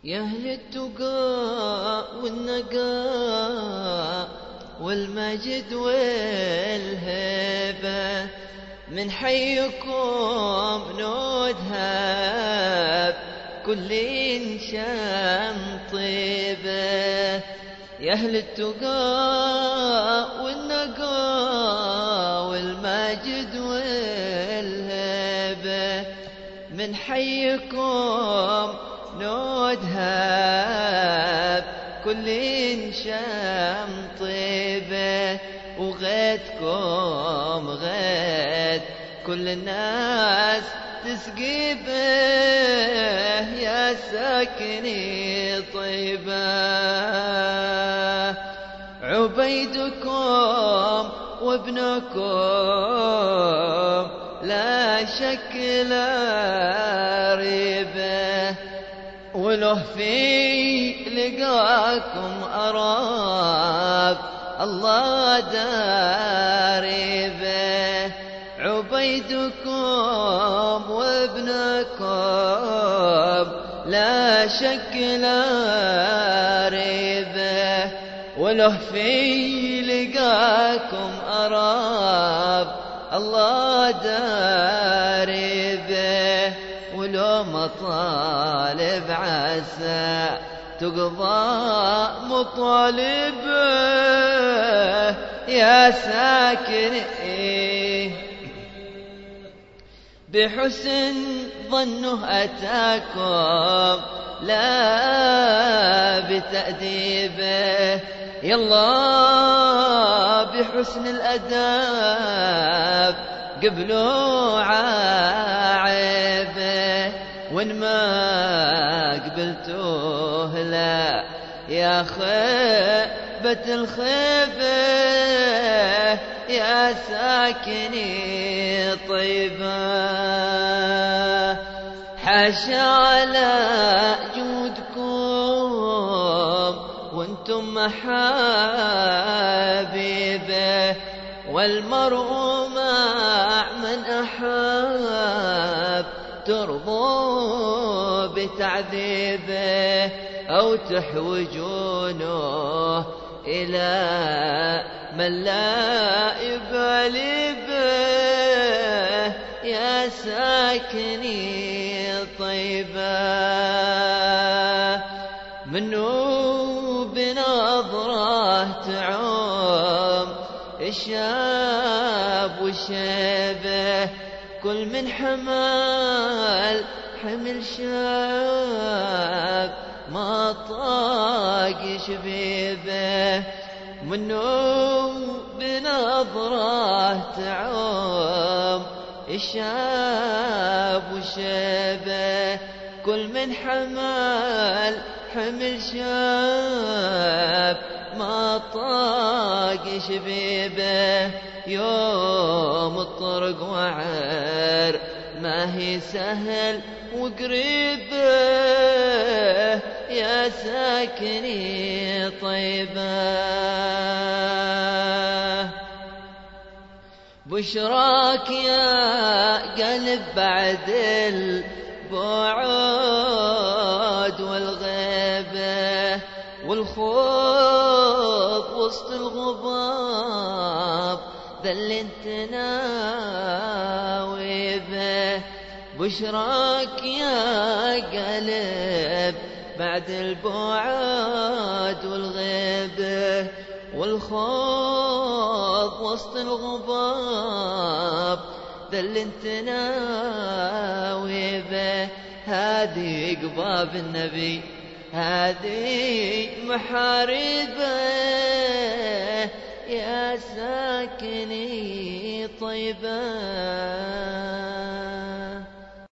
يا أهل التقى والنقاء والمجد والهبة، من حيكم نذهب كل شام طيبة. يا أهل التقى والنقاء والمجد والهبة، من حيكم نذهب كل شام طيبة، وغيثكم غيث كل الناس تسقي به، يا ساكني طيبة. عبيدكم وابنكم لا شك لا ريبه، وله في لقاكم أراب الله داري به. عبيدكم وابنكم لا شك لا ريبه، وله في لقاكم أراب الله داري به. ولو مطالب عسى تقضى مطالبه، يا ساكني بحسن ظنه أتاكم لا بتأديبه. يلا بحسن الأداب قبلوا عيبه، وإن ما قبلتوه لا يا خيبة الخيبة، يا ساكني طيبة. حاشا على جودكم وانتم محابيبه، والمرء مع من أحاب ترضوا بتعذيبه، أو تحوجونه إلى من لا يبالي به، يا ساكني طيبة. منو بنظره تعوم الشاب والشيبة، كل من حمل شاب ما طاق شبيبه. منو بنظره تعوم الشاب والشيبة، كل من حمل شاب ما طاق شبيبه. يوم الطرق وعر ما هي سهل وقريبه، يا ساكني طيبة. بشراك يا قلب بعد البعد والغيبة، والخوف وسط الغباب ذل انت ناوي به. بشراك يا قلب بعد البعد والغيبة، والخوف وسط الغباب ذل انت ناوي به. هذه قباب النبي هذه محاربه، يا ساكني طيبة.